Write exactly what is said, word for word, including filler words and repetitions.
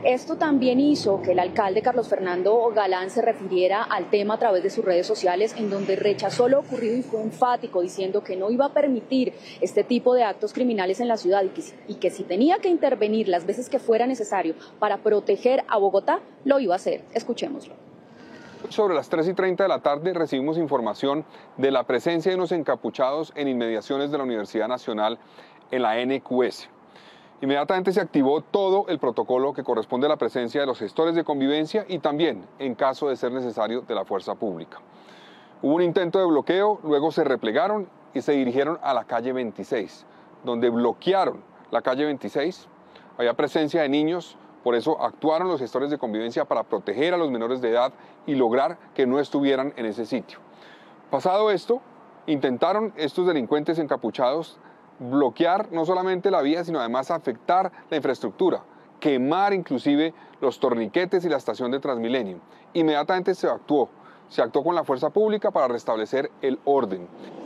Esto también hizo que el alcalde Carlos Fernando Galán se refiriera al tema a través de sus redes sociales, en donde rechazó lo ocurrido y fue enfático diciendo que no iba a permitir este tipo de actos criminales en la ciudad y que, y que si tenía que intervenir las veces que fuera necesario para proteger a Bogotá, lo iba a hacer. Escuchémoslo. Sobre las tres y treinta de la tarde recibimos información de la presencia de unos encapuchados en inmediaciones de la Universidad Nacional en la N Q S. Inmediatamente se activó todo el protocolo que corresponde a la presencia de los gestores de convivencia y también, en caso de ser necesario, de la fuerza pública. Hubo un intento de bloqueo, luego se replegaron y se dirigieron a la calle veintiséis, donde bloquearon la calle veintiséis. Había presencia de niños, por eso actuaron los gestores de convivencia para proteger a los menores de edad y lograr que no estuvieran en ese sitio. Pasado esto, intentaron estos delincuentes encapuchados bloquear no solamente la vía, sino además afectar la infraestructura, quemar inclusive los torniquetes y la estación de Transmilenio. Inmediatamente se actuó, se actuó con la fuerza pública para restablecer el orden.